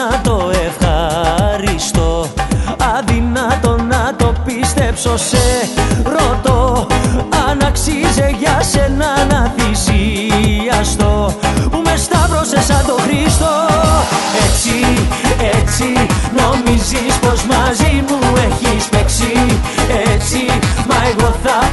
να το ευχαριστώ. Αδυνατό να το πιστέψω, σε ρωτώ αν αξίζει για σένα να θυσιαστώ, που με σταύρωσε σαν τον Χριστό. Έτσι νομίζεις πως μαζί μου έχεις παίξει, έτσι, μα εγώ θα